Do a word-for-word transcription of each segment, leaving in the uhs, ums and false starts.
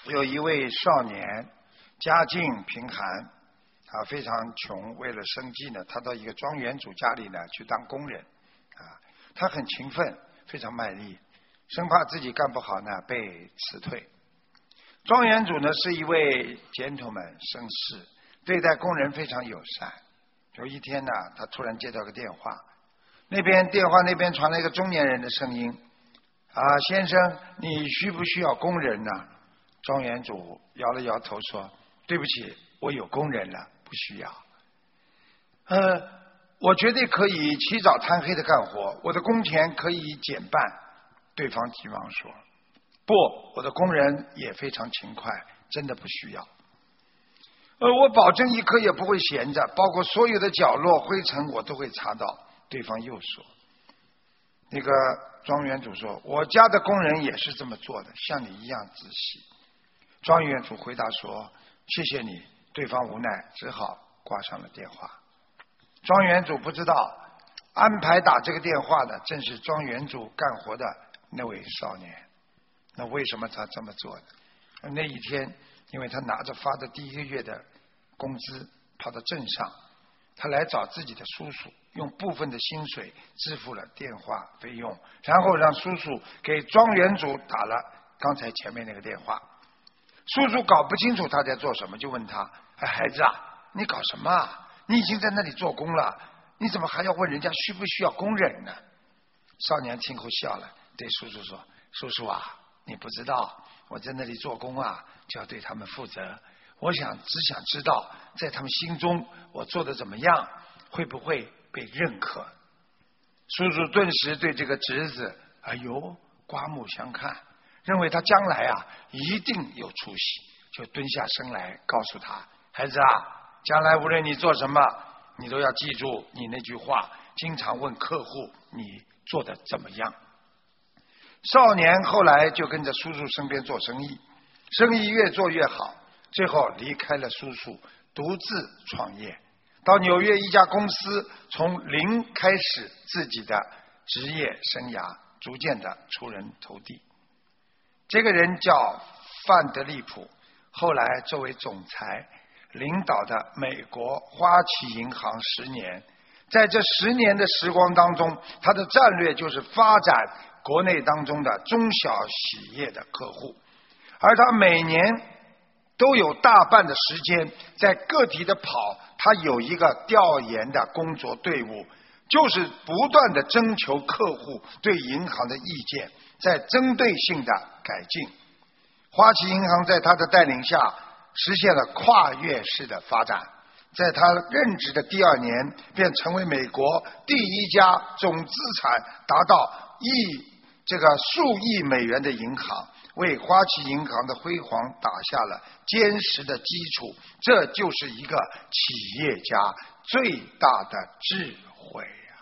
有一位少年，家境贫寒，啊，非常穷，为了生计呢，他到一个庄园主家里呢去当工人，啊，他很勤奋，非常卖力，生怕自己干不好呢被辞退。庄园主呢是一位 gentleman 绅士，对待工人非常友善。有一天呢，他突然接到个电话，那边电话那边传来一个中年人的声音：“啊，先生，你需不需要工人呢？”庄园主摇了摇头说：“对不起，我有工人了，不需要。”呃，我绝对可以起早贪黑的干活，我的工钱可以减半。对方急忙说：“不，我的工人也非常勤快，真的不需要。呃，我保证一刻也不会闲着，包括所有的角落灰尘我都会擦到。”对方又说：“那个庄园主说，我家的工人也是这么做的，像你一样仔细。”庄园主回答说：“谢谢你。”对方无奈只好挂上了电话。庄园主不知道，安排打这个电话的正是庄园主干活的那位少年。那为什么他这么做的？那一天，因为他拿着发的第一个月的工资跑到镇上，他来找自己的叔叔，用部分的薪水支付了电话费用，然后让叔叔给庄园主打了刚才前面那个电话。叔叔搞不清楚他在做什么，就问他：“哎，孩子啊，你搞什么啊？你已经在那里做工了，你怎么还要问人家需不需要工人呢？”少年听后笑了，对叔叔说：“叔叔啊，你不知道，我在那里做工啊，就要对他们负责。我想只想知道，在他们心中我做的怎么样，会不会被认可。”叔叔顿时对这个侄子，哎呦，刮目相看，认为他将来啊一定有出息，就蹲下身来告诉他：“孩子啊，将来无论你做什么，你都要记住你那句话，经常问客户你做的怎么样。”少年后来就跟着叔叔身边做生意，生意越做越好，最后离开了叔叔，独自创业，到纽约一家公司，从零开始自己的职业生涯，逐渐的出人头地。这个人叫范德利普，后来作为总裁领导的美国花旗银行十年，在这十年的时光当中，他的战略就是发展国内当中的中小企业的客户，而他每年都有大半的时间在个体的跑，他有一个调研的工作队伍，就是不断的征求客户对银行的意见，在针对性的改进。花旗银行在他的带领下实现了跨越式的发展，在他任职的第二年便成为美国第一家总资产达到亿这个数亿美元的银行，为花旗银行的辉煌打下了坚实的基础。这就是一个企业家最大的智慧啊！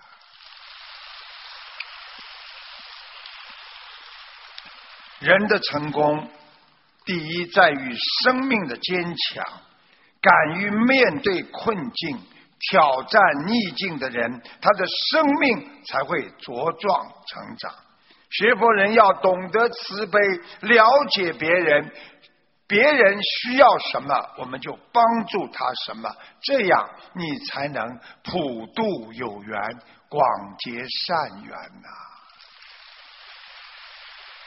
人的成功，第一在于生命的坚强，敢于面对困境、挑战逆境的人，他的生命才会茁壮成长。学佛人要懂得慈悲，了解别人，别人需要什么，我们就帮助他什么，这样你才能普度有缘，广结善缘呐、啊。